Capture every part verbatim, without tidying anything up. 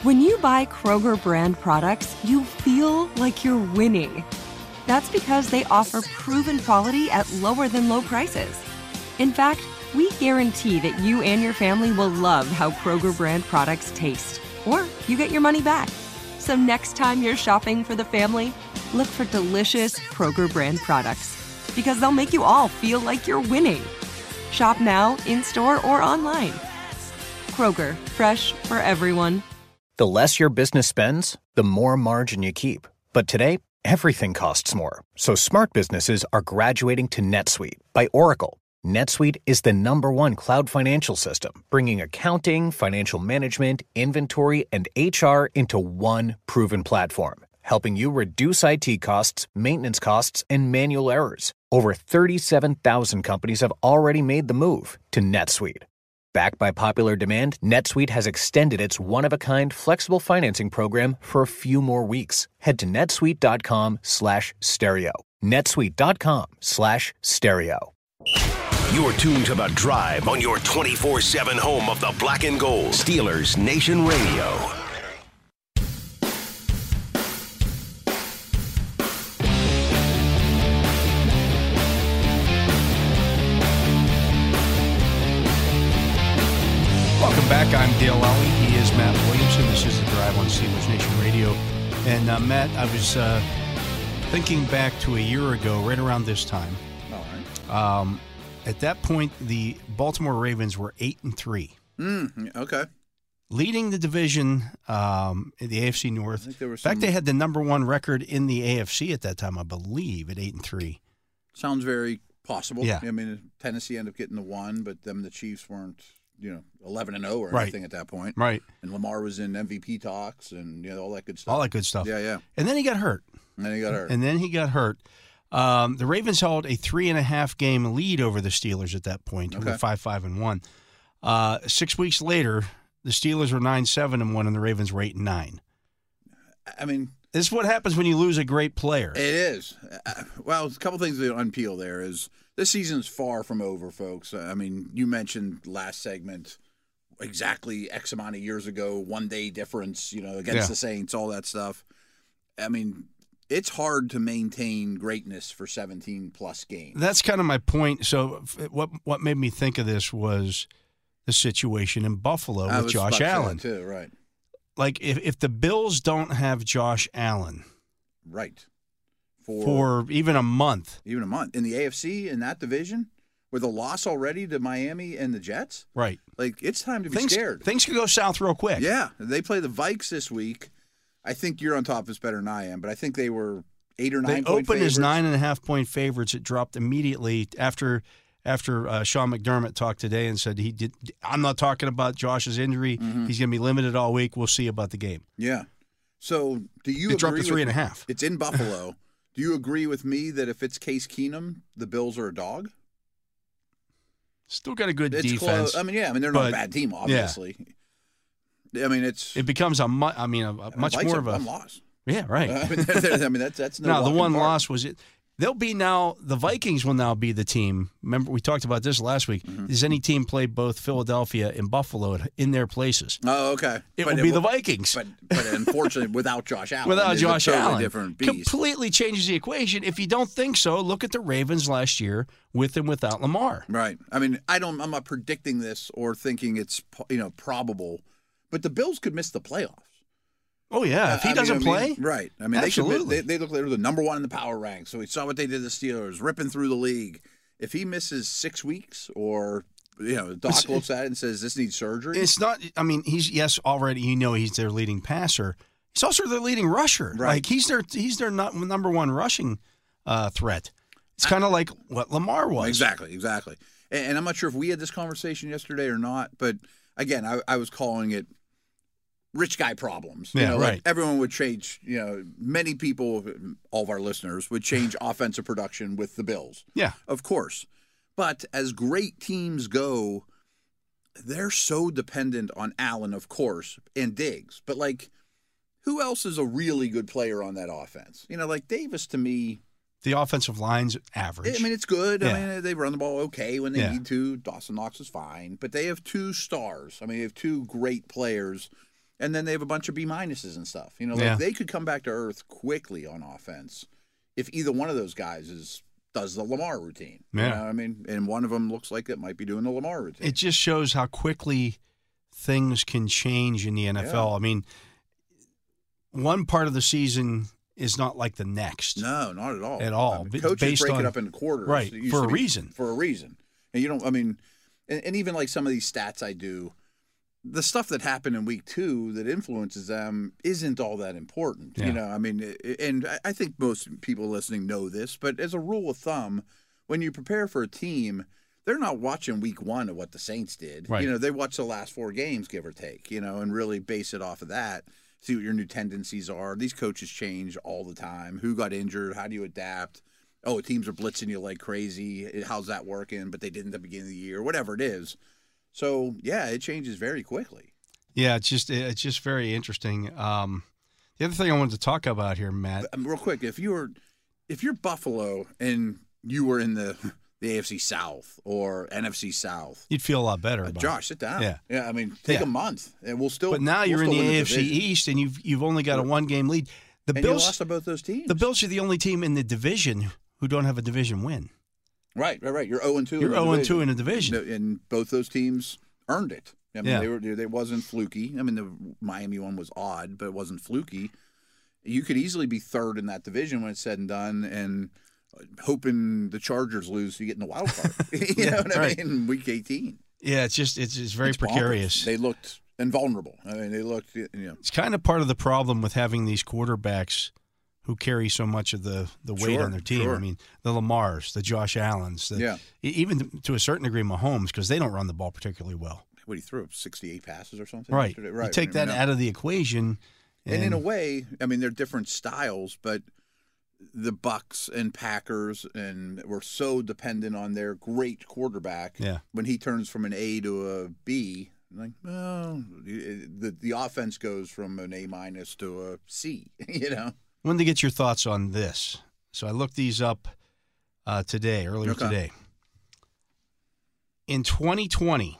When you buy Kroger brand products, you feel like you're winning. That's because they offer proven quality at lower than low prices. In fact, we guarantee that you and your family will love how Kroger brand products taste, or you get your money back. So next time you're shopping for the family, look for delicious Kroger brand products, because they'll make you all feel like you're winning. Shop now, in-store, or online. Kroger, fresh for everyone. The less your business spends, the more margin you keep. But today, everything costs more. So smart businesses are graduating to NetSuite by Oracle. NetSuite is the number one cloud financial system, bringing accounting, financial management, inventory, and H R into one proven platform, helping you reduce I T costs, maintenance costs, and manual errors. Over thirty-seven thousand companies have already made the move to NetSuite. Backed by popular demand, NetSuite has extended its one-of-a-kind flexible financing program for a few more weeks. Head to netsuite.com slash stereo. netsuite.com slash stereo. You're tuned to The Drive on your twenty-four seven home of the black and gold. Steelers Nation Radio. Welcome back. I'm Dale Lally. He is Matt Williamson. This is The Drive on Steelers Nation Radio. And uh, Matt, I was uh, thinking back to a year ago, right around this time. All right. Um, at that point, the Baltimore Ravens were eight and three, Mm, okay. leading the division um, in the A F C North. I think there In was fact, some- they had the number one record in the A F C at that time, I believe, at eight and three. Sounds very possible. Yeah. I mean, Tennessee ended up getting the one, but them the Chiefs weren't, you know, eleven and zero or Right. anything at that point. Right. And Lamar was in M V P talks and you know all that good stuff. All that good stuff. Yeah, yeah. And then he got hurt. And then he got hurt. And then he got hurt. Um, the Ravens held a three and a half game lead over the Steelers at that point. Okay. They were five, five, and one. Uh, six weeks later, the Steelers were nine, seven, and one, and the Ravens were eight and nine. I mean, this is what happens when you lose a great player. It is. Uh, well, a couple things to unpeel there is this season's far from over, folks. I mean, you mentioned last segment exactly X amount of years ago, one day difference, you know, against Yeah. the Saints, all that stuff. I mean, it's hard to maintain greatness for seventeen plus games. That's kind of my point. So, f- what what made me think of this was the situation in Buffalo I with was Josh about to say that Allen. too, right? Like, if, if the Bills don't have Josh Allen Right. For, for even a month, even a month in the A F C in that division, with a loss already to Miami and the Jets, right? like it's time to be Things, scared. things could go south real quick. Yeah, they play the Vikes this week. I think you're on top of this better than I am, but I think they were eight or They nine. point opened as favorites. nine and a half point favorites. It dropped immediately after after uh, Sean McDermott talked today and said he did. I'm not talking about Josh's injury. Mm-hmm. He's going to be limited all week. We'll see about the game. Yeah. So do you? It dropped agree to three with and a me? half. It's in Buffalo. Do you agree with me that if it's Case Keenum, the Bills are a dog? Still got a good It's defense. close. I mean, yeah. I mean, they're not but- a bad team, obviously. I mean, it's It becomes a mu- I mean, a, a much Vikes more have of a one loss. yeah, right. I mean, they're- they're- I mean, that's that's no. now the walk in one park. loss was it. They'll be now. The Vikings will now be the team. Remember, we talked about this last week. Mm-hmm. Does any team play both Philadelphia and Buffalo in their places? Oh, okay. It But will be the will- Vikings. But but unfortunately, without Josh Allen, Without it's Josh a totally Allen, different beast. completely changes the equation. If you don't think so, look at the Ravens last year with and without Lamar. Right. I mean, I don't. I'm not predicting this or thinking it's you know probable, but the Bills could miss the playoffs. Oh yeah, if he I mean- doesn't I mean, play, right? I mean, Absolutely. they could. They, they look like they're the number one in the power rank. So we saw what they did to the Steelers, ripping through the league. If he misses six weeks, or you know, Doc It's- looks at it and says this needs surgery. it's not. I mean, he's yes already. You know, he's their leading passer. He's also their leading rusher. Right. Like he's their he's their not, number one rushing uh, threat. It's kind of like what Lamar was. Exactly, exactly. And, and I'm not sure if we had this conversation yesterday or not, but again, I, I was calling it rich guy problems. You Yeah, know, like right. everyone would change, you know, many people, all of our listeners, would change offensive production with the Bills. Yeah. Of course. But as great teams go, they're so dependent on Allen, of course, and Diggs. But, like, who else is a really good player on that offense? You know, like Davis, to me, The offensive line's average. I mean, it's good. Yeah. I mean, they run the ball okay when they Yeah. need to. Dawson Knox is fine. But they have two stars. I mean, they have two great players. and then they have a bunch of B minuses and stuff. You know, like Yeah. they could come back to earth quickly on offense if either one of those guys is does the Lamar routine. Yeah. You know what I mean? And one of them looks like it might be doing the Lamar routine. It just shows how quickly things can change in the N F L. Yeah. I mean, one part of the season is not like the next. No, not at all. At all. I mean, It's coaches based break on- it up into quarters. Right, It used for to a be reason. For a reason. And you don't, I mean, and, and even like some of these stats I do, the stuff that happened in week two that influences them isn't all that important. Yeah. You know, I mean, and I- I think most people listening know this, but as a rule of thumb, when you prepare for a team, they're not watching week one of what the Saints did. Right. You know, they watch the last four games, give or take, you know, and really base it off of that. See what your new tendencies are. These coaches change all the time. Who got injured? How do you adapt? Oh, teams are blitzing you like crazy. How's that working? But they didn't at the beginning of the year, whatever it is. So, yeah, it changes very quickly. Yeah, it's just it's just very interesting. Um, the other thing I wanted to talk about here, Matt. Um, real quick, if you were, if you're Buffalo and you were in the the A F C South or N F C South, You'd feel a lot better uh, about Josh, sit down. Yeah. yeah. I mean, take Yeah. a month, and we'll still. it. But now we'll you're in still the win A F C division. East, and you've you've only got a one game lead. The and Bills you lost to both those teams. The Bills are the only team in the division who don't have a division win. Right, right, right. You're zero and two. You're zero and two in the division. and both those teams earned it. I mean, Yeah. they were. They wasn't fluky. I mean, the Miami one was odd, but it wasn't fluky. You could easily be third in that division when it's said and done, and hoping the Chargers lose, so you get in the wild card. you Yeah, know what right. I mean? Week eighteen. Yeah, it's just it's it's very It's bonkers. precarious. They looked invulnerable. I mean, they looked. You know, It's kind of part of the problem with having these quarterbacks who carry so much of the, the weight Sure, on their team. sure. I mean, the Lamars, the Josh Allens, the, Yeah. e- even to a certain degree Mahomes, because they don't run the ball particularly well. what he threw up sixty-eight passes or something. Right. yesterday? Right. You take that You know. out of the equation. And, And in a way, I mean, they're different styles, but the Bucks and Packers and were so dependent on their great quarterback. Yeah. When he turns from an A to a B, like, well, the the offense goes from an A minus to a C. You know. I wanted to get your thoughts on this. So I looked these up uh, today, earlier Okay. today. In twenty twenty,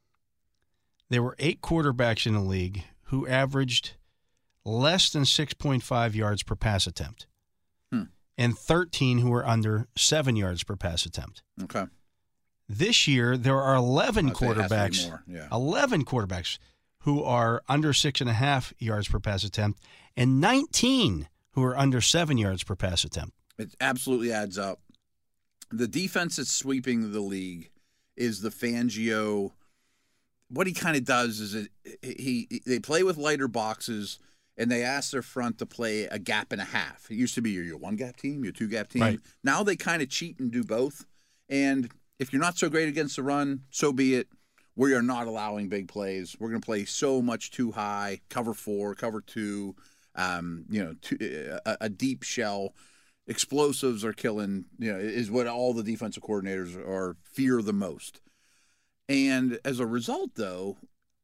there were eight quarterbacks in the league who averaged less than six point five yards per pass attempt, Hmm. and thirteen who were under seven yards per pass attempt. Okay. This year, there are eleven I'd say it has to be quarterbacks, more, yeah. eleven quarterbacks who are under six and a half yards per pass attempt, and nineteen who are under seven yards per pass attempt. It absolutely adds up. The defense that's sweeping the league is the Fangio. What he kind of does is it, he, he they play with lighter boxes and they ask their front to play a gap and a half. It used to be your, your one gap team, your two gap team. Right. Now they kind of cheat and do both. And if you're not so great against the run, so be it. We are not allowing big plays. We're going to play so much too high, cover four, cover two, um, you know, two, a, a deep shell. Explosives are killing, you know, is what all the defensive coordinators are fear the most. And as a result, though,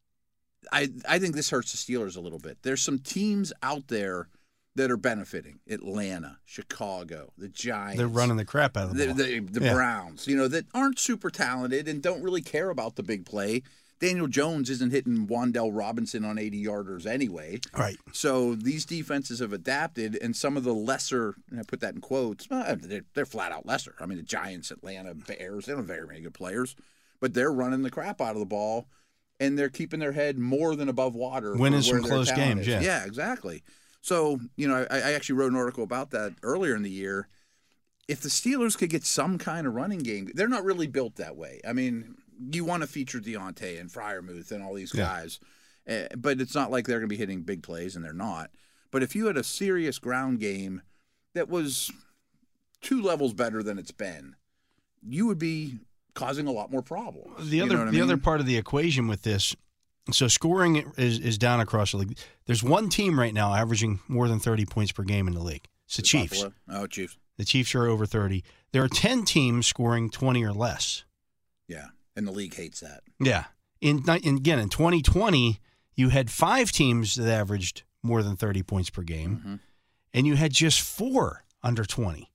I I think this hurts the Steelers a little bit. There's some teams out there that are benefiting. Atlanta, Chicago, the Giants. They're running the crap out of the the, ball. the, the Yeah. Browns, you know, that aren't super talented and don't really care about the big play. Daniel Jones isn't hitting Wan'Dale Robinson on eighty-yarders anyway. Right. So these defenses have adapted, and some of the lesser, and I put that in quotes, well, they're, they're flat out lesser. I mean, the Giants, Atlanta, Bears, they don't have very many good players, but they're running the crap out of the ball, and they're keeping their head more than above water. Winning for some where their close talent games, is. yeah. Yeah, exactly. So, you know, I, I actually wrote an article about that earlier in the year. If the Steelers could get some kind of running game, they're not really built that way. I mean, you want to feature Deontay and Freiermuth and all these Yeah. guys, uh, but it's not like they're going to be hitting big plays, and they're not. But if you had a serious ground game that was two levels better than it's been, you would be causing a lot more problems. The You other know what I the other mean? part of the equation with this, so scoring is, is down across the league. There's one team right now averaging more than thirty points per game in the league. It's the Chiefs. Buffalo. Oh, Chiefs. The Chiefs are over thirty. There are ten teams scoring twenty or less. Yeah, and the league hates that. Yeah. In, in again, in twenty twenty, you had five teams that averaged more than thirty points per game, Mm-hmm. and you had just four under twenty.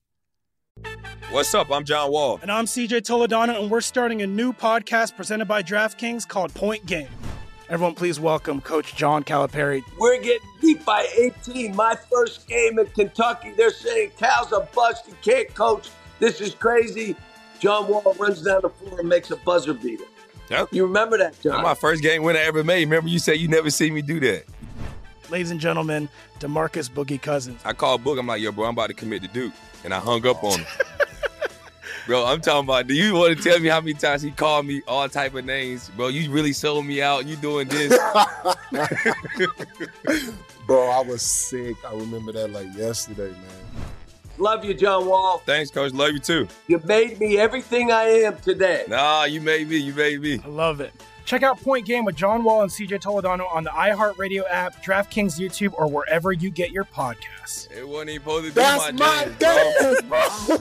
What's up? I'm John Wall. And I'm C J Toledano, and we're starting a new podcast presented by DraftKings called Point Game. Everyone, please welcome Coach John Calipari. We're getting beat by eighteen. My first game in Kentucky, they're saying Cal's a bust. He can't coach. This is crazy. John Wall runs down the floor and makes a buzzer beater. Yep. You remember that, John? That's my first game win I ever made. Remember you said you never see me do that. Ladies and gentlemen, DeMarcus Boogie Cousins. I called Book. I'm like, yo, bro, I'm about to commit to Duke. And I hung up on him. Bro, I'm talking about, do you want to tell me how many times he called me all type of names? Bro, you really sold me out. You doing this. Bro, I was sick. I remember that like yesterday, man. Love you, John Wall. Thanks, Coach. Love you, too. You made me everything I am today. Nah, you made me. You made me. I love it. Check out Point Game with John Wall and C J Toledano on the iHeartRadio app, DraftKings YouTube, or wherever you get your podcasts. It wasn't even supposed to be That's my, my day, bro.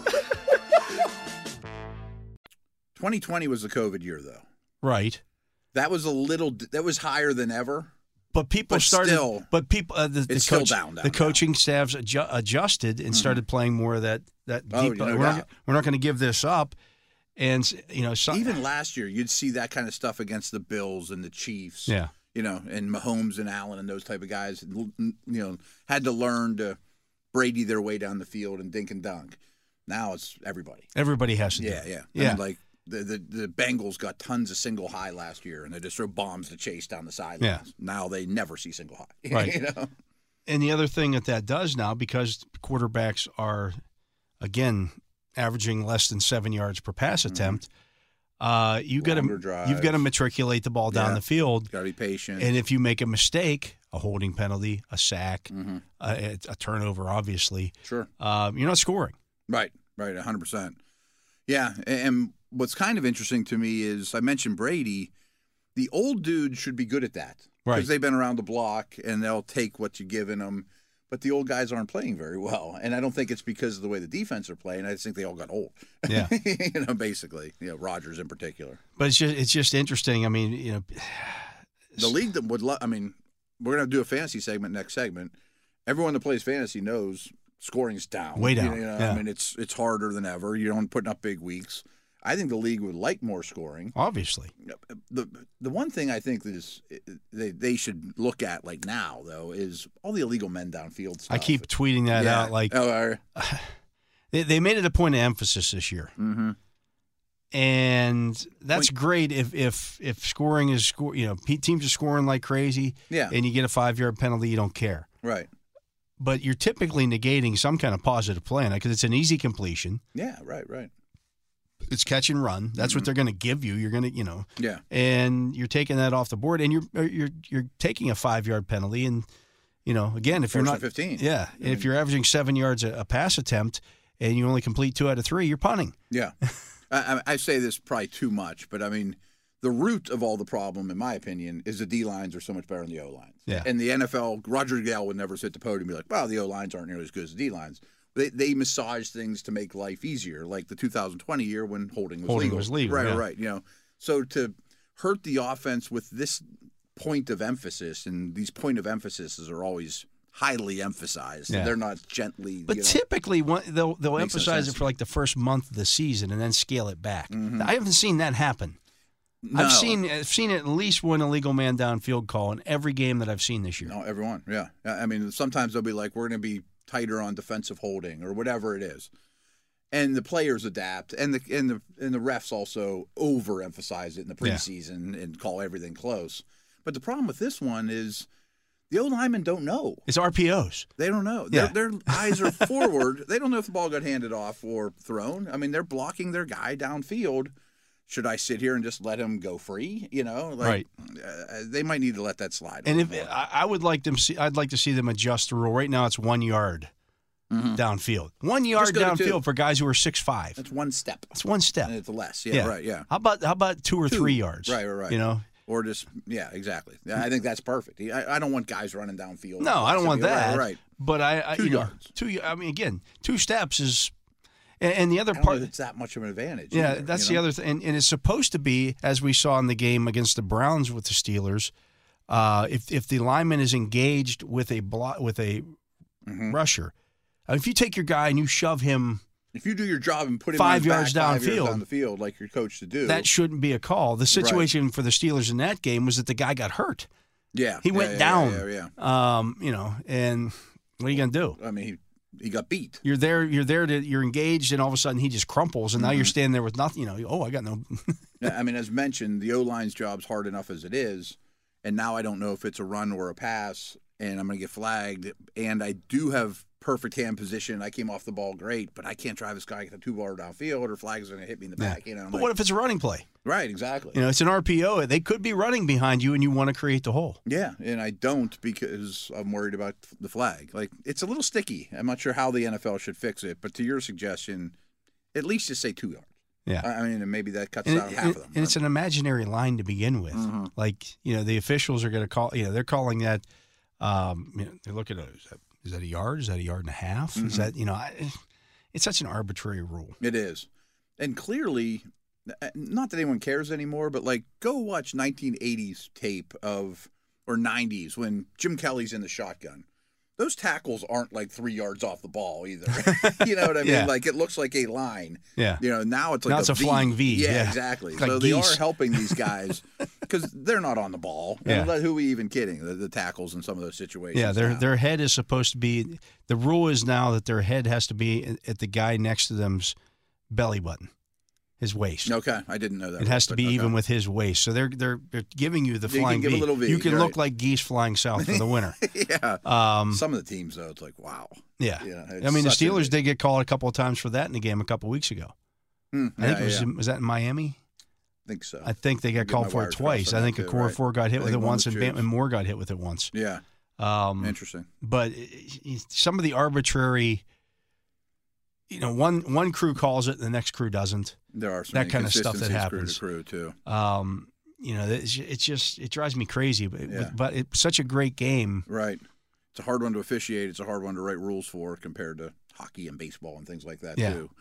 twenty twenty was the COVID year, though. Right. That was a little. That was higher than ever. But people But started. still, but people, uh, the, the, it's still coach, down, down, the down. coaching staffs adju- adjusted and started playing more of that. That Oh, deep. no we're not, doubt. we're not going to give this up, and you know, some, Even last year, you'd see that kind of stuff against the Bills and the Chiefs. yeah. You know, and Mahomes and Allen and those type of guys, you know, had to learn to Brady their way down the field and dink and dunk. Now it's everybody. Everybody has to do Yeah, it. yeah. I yeah. mean, like the, the the Bengals got tons of single high last year, and they just throw bombs to chase down the sidelines. Yeah. Now they never see single high. Right. You know? And the other thing that that does now, because quarterbacks are, again, averaging less than seven yards per pass Mm-hmm. attempt, uh, you got Longer to you've got to drives. matriculate the ball down Yeah. the field. Got to be patient. And if you make a mistake, a holding penalty, a sack, Mhm. a, a turnover, obviously, Sure. um, you're not scoring. Right, right, one hundred percent. Yeah, and what's kind of interesting to me is I mentioned Brady. The old dude should be good at that. Right. Because they've been around the block, and they'll take what you're giving them. But the old guys aren't playing very well. And I don't think it's because of the way the defense are playing. I just think they all got old. Yeah. you know, basically. You know, Rodgers in particular. But it's just it's just interesting. I mean, you know, The league that would love, I mean, we're going to do a fantasy segment next segment. Everyone that plays fantasy knows scoring's down. Way down, You know, yeah. I mean, it's it's harder than ever. You're only putting up big weeks. I think the league would like more scoring. obviously. The the one thing I think that is they they should look at like now though is all the illegal men downfield stuff. I keep tweeting that Yeah. out. Like oh, are- they, they made it a point of emphasis this year. mm-hmm. And that's great if if if scoring is score, you know, pe- teams are scoring like crazy, Yeah. and you get a five yard penalty, you don't care. Right. But you're typically negating some kind of positive play because it's an easy completion. Yeah. Right. Right. It's catch and run. That's Mm-hmm. what they're going to give you. You're going to, you know, Yeah. and you're taking that off the board, and you're you're you're taking a five yard penalty, and you know, again, if you're First not and fifteen. yeah, I mean- if you're averaging seven yards a, a pass attempt, and you only complete two out of three, you're punting. Yeah. I, I I say this probably too much, but I mean, the root of all the problem, in my opinion, is the D lines are so much better than the O lines. Yeah. And the N F L, Roger Goodell would never sit at the podium and be like, "Wow, the O lines aren't nearly as good as the D lines." They they massage things to make life easier, like the two thousand twenty year when holding was Holding legal. was legal, Right, yeah. right. You know, so to hurt the offense with this point of emphasis, and these point of emphases are always highly emphasized. Yeah. They're not gently. But you know, typically, one, they'll they'll Makes no emphasize sense. it for like the first month of the season and then scale it back. Mhm. I haven't seen that happen. no, I've seen I've seen at least one illegal man downfield call in every game that I've seen this year. No, everyone. Yeah. I I mean, sometimes they'll be like, we're going to be tighter on defensive holding or whatever it is. And the players adapt, and the and the and the refs also overemphasize it in the Yeah. preseason and call everything close. But the problem with this one is the O linemen don't know. It's R P Os. They don't know. Yeah. Their, their eyes are forward. They don't know if the ball got handed off or thrown. I mean, they're blocking their guy downfield. Should I sit here and just let him go free? You know, like, Right. Uh, they might need to let that slide. a And if little more. I, I would like them, see, I'd like to see them adjust the rule. Right now, it's one yard downfield. One yard Mm-hmm. go to two. downfield for guys who are six five. That's one step. That's one step. And it's less. Yeah, right. Yeah. How about how about two or Two. three yards? Right, right, right. You know. Or just, yeah, exactly. Yeah, I think that's perfect. I, I don't want guys running downfield. No, I don't want Right, that. Right. But I, I Two you know, yards. two. I mean, again, two steps is, and, and the other I don't part. know if it's that much of an advantage. Yeah, either, that's you the know? other thing, and, and it's supposed to be, as we saw in the game against the Browns with the Steelers. Uh, if if the lineman is engaged with a block with a Mhm. rusher, uh, if you take your guy and you shove him If you do your job and put him five on his yards back, five yards downfield, down the field like you're coached to do, that shouldn't be a call. The situation right. for the Steelers in that game was that the guy got hurt. Yeah. He went yeah, down. Yeah, yeah, yeah. Um, you know, and what are you going to do? I mean, he, he got beat. You're there, you're there to, you're engaged, and all of a sudden he just crumples, and mm-hmm. now you're standing there with nothing. You know, oh, I got no. I mean, as mentioned, the O-line's job's hard enough as it is, and now I don't know if it's a run or a pass, and I'm going to get flagged. And I do have perfect hand position. I came off the ball great, but I can't drive this guy to two bar downfield, or flag's going to hit me in the back. Yeah. You know, but like, what if it's a running play? Right, exactly. You know, it's an R P O. They could be running behind you, and you want to create the hole. Yeah, and I don't because I'm worried about the flag. Like, it's a little sticky. I'm not sure how the N F L should fix it, but to your suggestion, at least just say two yards. Yeah. I mean, and maybe that cuts and, down and, half of them. And it's an imaginary line to begin with. Mm-hmm. Like, you know, the officials are going to call, you know, they're calling that, um, you know, they look at it, is that, is that a yard? Is that a yard and a half? Mm-hmm. Is that, you know, I, it's such an arbitrary rule. It is. And clearly, not that anyone cares anymore, but like, go watch nineteen eighties tape of, or nineties when Jim Kelly's in the shotgun. Those tackles aren't like three yards off the ball either. You know what I mean? Yeah. Like, it looks like a line. Yeah. You know, now it's like now a it's a V. flying V. Yeah, yeah. exactly. Like so geese. they are helping these guys because they're not on the ball. Yeah. And who are we even kidding? The, the tackles in some of those situations. Yeah, their now. their head is supposed to be – the rule is now that their head has to be at the guy next to them's belly button. His waist. Okay, I didn't know that. It has to be okay. even with his waist. So they're they're, they're giving you the you flying can give V. A little V. You can You're look right. like geese flying south for the winter. yeah. Um, Some of the teams though, it's like wow. Yeah. yeah I mean, the Steelers a, did get called a couple of times for that in the game a couple of weeks ago. Hmm, I think yeah, it was yeah. was that in Miami? I think so. I think they got called for it twice. I think Okorafor got hit with it once, and Bam- and Moore got hit with it once. Yeah. Um, Interesting. But some of the arbitrary. You know, one one crew calls it, and the next crew doesn't. There are some that kind of stuff that happens. Crew to crew too. Um, you know, it's, it's just it drives me crazy. But yeah. but it's such a great game. Right. It's a hard one to officiate. It's a hard one to write rules for compared to hockey and baseball and things like that yeah. too.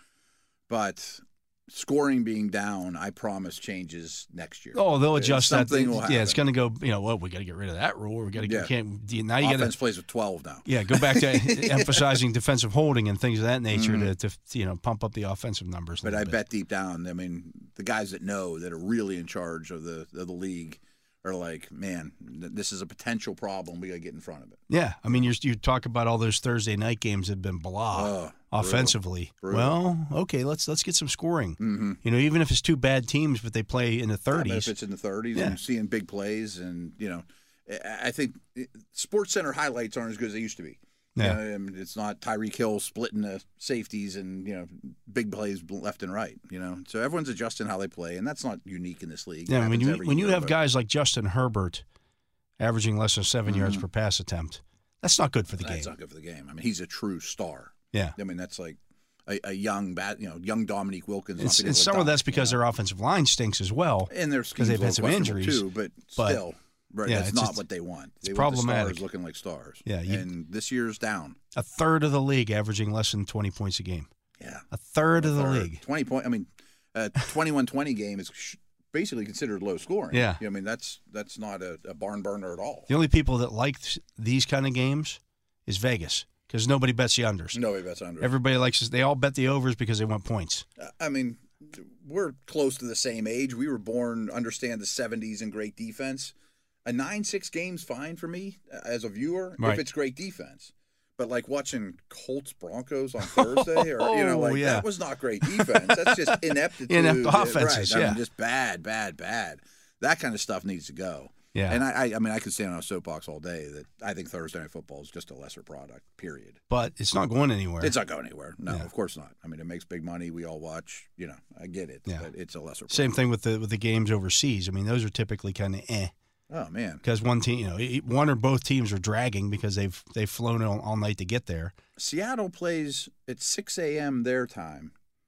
But scoring being down, I promise, changes next year. Oh, they'll adjust that. Something will happen. Yeah, it's going to go. You know, well, we got to get rid of that rule. We got to yeah. can't. Now you got offense plays with twelve now. Yeah, go back to emphasizing defensive holding and things of that nature mm-hmm. to, to you know pump up the offensive numbers. A but I bit. bet deep down, I mean, the guys that know that are really in charge of the of the league are like, man, this is a potential problem. We got to get in front of it. Yeah, I mean, you you talk about all those Thursday night games that have been blah oh, offensively. brutal. Well, okay, let's let's get some scoring. Mm-hmm. You know, even if it's two bad teams, but they play in the thirties. Yeah, if it's in the thirties yeah. and seeing big plays, and you know, I think Sports Center highlights aren't as good as they used to be. Yeah, you know, I mean, it's not Tyreek Hill splitting the safeties and you know big plays left and right. You know, so everyone's adjusting how they play, and that's not unique in this league. Yeah, when you when you year, have but... guys like Justin Herbert averaging less than seven mm-hmm. yards per pass attempt, that's not good for the that's game. That's not good for the game. I mean, he's a true star. Yeah, I mean, that's like a, a young bad, you know, young Dominique Wilkins. And, and some of that's because you know? their offensive line stinks as well, and there's because they've had some injuries too. But, but still. Right, yeah, that's it's, not it's, what they want. They it's want problematic. the stars looking like stars. Yeah, you, and this year's down. A third of the league averaging less than twenty points a game. Yeah, a third a of the third. league. Twenty point. I mean, a twenty-one twenty game is basically considered low scoring. Yeah, I mean that's that's not a, a barn burner at all. The only people that like these kind of games is Vegas because nobody bets the unders. Nobody bets unders. Everybody likes. They all bet the overs because they want points. I mean, we're close to the same age. We were born, understand the seventies and great defense. A nine six game's fine for me as a viewer right. if it's great defense. But like watching Colts Broncos on Thursday, or you know, like yeah. that was not great defense. That's just ineptitude. Inept offenses, right. yeah. I mean, just bad, bad, bad. That kind of stuff needs to go. Yeah. And I, I, I mean, I could stand on a soapbox all day that I think Thursday Night Football is just a lesser product. Period. But it's not going anywhere. It's not going anywhere. No, yeah. of course not. I mean, it makes big money. We all watch. You know, I get it. Yeah. But it's a lesser. Same product. thing with the with the games overseas. I mean, those are typically kind of eh. Oh man! Because one team, you know, one or both teams are dragging because they've they've flown all, all night to get there. Seattle plays at six a.m. their time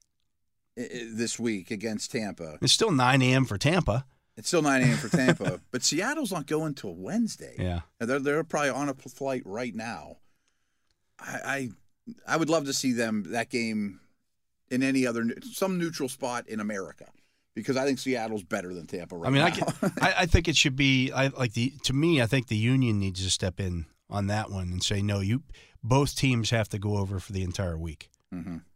this week against Tampa. It's still nine a.m. for Tampa. It's still nine a.m. for Tampa, but Seattle's not going till Wednesday. Yeah, they're they're probably on a flight right now. I I, I would love to see them that game in any other some neutral spot in America. Because I think Seattle's better than Tampa right I mean, now. I, can, I, I think it should be. I like the. To me, I think the union needs to step in on that one and say, no, you. Both teams have to go over for the entire week. Mm-hmm.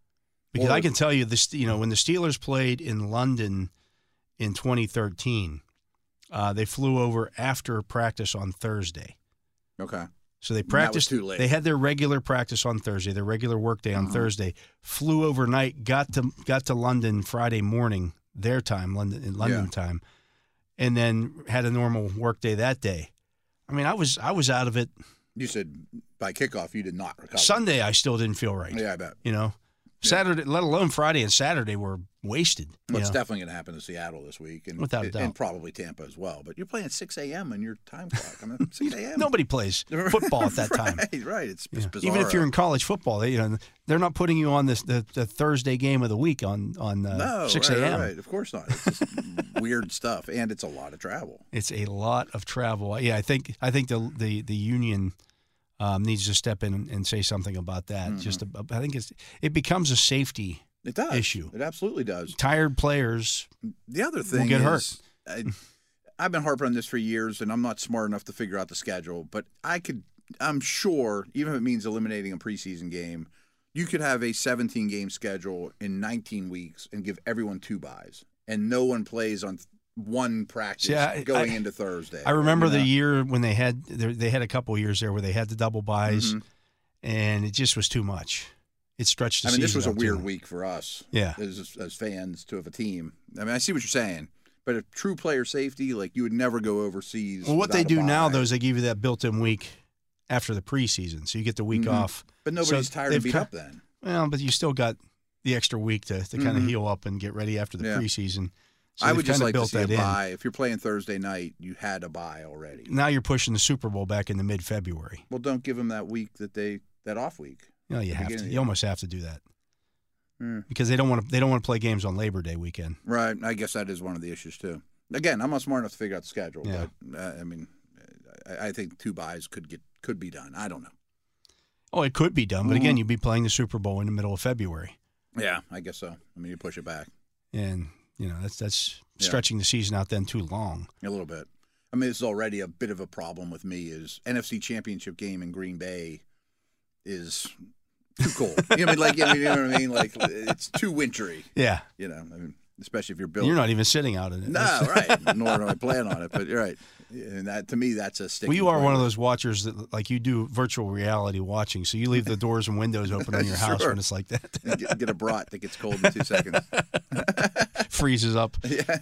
Because Or- I can tell you this, you know, when the Steelers played in London in twenty thirteen, uh, they flew over after practice on Thursday. Okay. So they And that was practiced. too late. They had their regular practice on Thursday, their regular work day on Uh-huh. Thursday. Flew overnight, got to got to London Friday morning, their time, London in London Yeah. time, and then had a normal work day that day. I mean, I was I was out of it. You said by kickoff you did not recover. Sunday, I still didn't feel right. Yeah, I bet. You know, Saturday, let alone Friday and Saturday, were wasted. you Well, it's know. definitely going to happen to Seattle this week, and Without a and- doubt. and probably Tampa as well. But you're playing at six a.m. on your time clock. I mean, six a.m. Nobody plays football at that time. Right, right. It's, it's Yeah. bizarre. Even if you're in college football, they, you know, they're not putting you on this the, the Thursday game of the week on on uh, no, six right, a.m. Right, right. Of course not. It's just weird stuff, and it's a lot of travel. It's a lot of travel. Yeah, I think I think the the the union um, needs to step in and say something about that. Mm-hmm. Just, a, I think it's it becomes a safety It does. issue. It absolutely does. Tired players. The other thing get is, I, I've been harping on this for years, and I'm not smart enough to figure out the schedule. But I could, I'm sure, even if it means eliminating a preseason game, you could have a seventeen game schedule in nineteen weeks and give everyone two buys, and no one plays on one practice See, I- going I- into Thursday. I remember you know? the year when they had they they had a couple of years there where they had the double buys, Mhm. and it just was too much. It stretched the I mean, this season was a out too weird long. week for us. Yeah. As, as fans to have a team. I mean, I see what you're saying, but a true player safety, like you would never go overseas. Well, what they without a do now, bye. though, is they give you that built-in week after the preseason, so you get the week Mhm. off. But nobody's So tired they've and beat ki- up then. Well, but you still got the extra week to, to kind of Mhm. heal up and get ready after the Yeah. preseason. So I they've would just kinda like to built see a that in. bye. If you're playing Thursday night, you had a bye already. Now you're pushing the Super Bowl back into mid-February. Well, don't give them that week that they that off week. You know, you The have beginning to. of the You year. almost have to do that Hmm. because they don't want to. They don't want to play games on Labor Day weekend. Right. I guess that is one of the issues too. Again, I'm not smart enough to figure out the schedule, Yeah. but uh, I mean, I, I think two buys could get could be done. I don't know. Oh, it could be done, but again, Mhm. you'd be playing the Super Bowl in the middle of February, Yeah, I guess so. I mean, you push it back and you know that's that's Yeah. stretching the season out then too long. a little bit. I mean, this is already a bit of a problem with me. Is N F C Championship game in Green Bay is too cold. You know, what I mean, like you know, you know what I mean? Like it's too wintry. Yeah, You know, I mean, especially if you're built. you're not even sitting out in it. No, right. Nor do I plan on it. But you're right. And that to me, that's a sticky. Well, you are point. one of those watchers that, like, you do virtual reality watching, so you leave the doors and windows open in your house Sure. when it's like that. And get, get a brat that gets cold in two seconds. Freezes up. Yeah.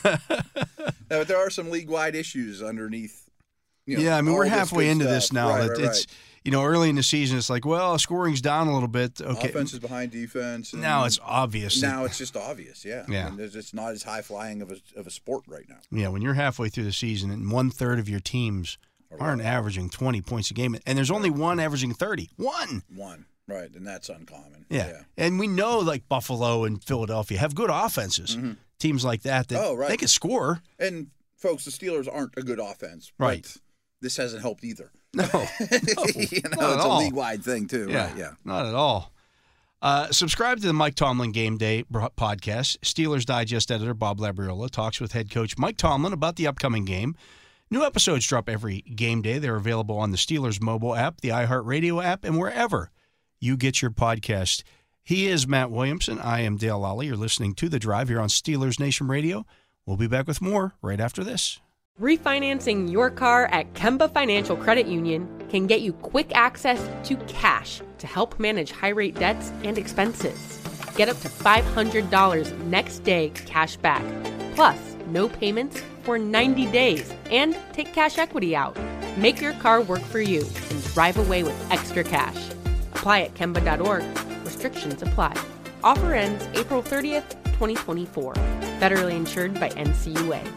No, but there are some league-wide issues underneath. You know, yeah, I mean, we're all this halfway good into stuff. this now. Right, that right, it's right. you know, early in the season, it's like, well, scoring's down a little bit. Okay, Offense is behind defense. and now it's obvious. that- Now it's just obvious. Yeah. Yeah. And there's- it's not as high flying of a of a sport right now. yeah, when you're halfway through the season and one third of your teams aren't averaging twenty points a game, and there's only one averaging thirty. One. One. Right, and that's uncommon. Yeah. And we know, like, Buffalo and Philadelphia have good offenses. Teams like that, that Oh, right. they can score. And folks, the Steelers aren't a good offense. Right. But this hasn't helped either. No. you know, not it's at a all. league-wide thing too. Right. Yeah. Not at all. Uh, subscribe to the Mike Tomlin Game Day bro- podcast. Steelers Digest editor Bob Labriola talks with head coach Mike Tomlin about the upcoming game. New episodes drop every game day. They're available on the Steelers mobile app, the iHeartRadio app, and wherever you get your podcast. He is Matt Williamson. I am Dale Lally. You're listening to The Drive here on Steelers Nation Radio. We'll be back with more right after this. Refinancing your car at Kemba Financial Credit Union can get you quick access to cash to help manage high-rate debts and expenses. Get up to five hundred dollars next day cash back, plus no payments for ninety days, and take cash equity out. Make your car work for you and drive away with extra cash. Apply at Kemba dot org. Restrictions apply. Offer ends April thirtieth, twenty twenty-four. Federally insured by N C U A.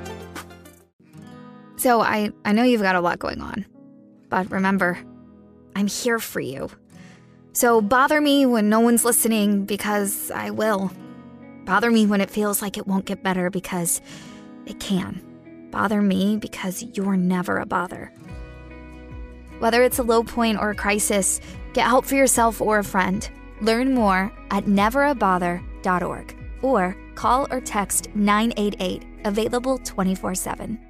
So I, I know you've got a lot going on. But remember, I'm here for you. So bother me when no one's listening, because I will. Bother me when it feels like it won't get better, because it can. Bother me because you're never a bother. Whether it's a low point or a crisis, get help for yourself or a friend. Learn more at never a bother dot org or call or text nine eight eight, available twenty-four seven.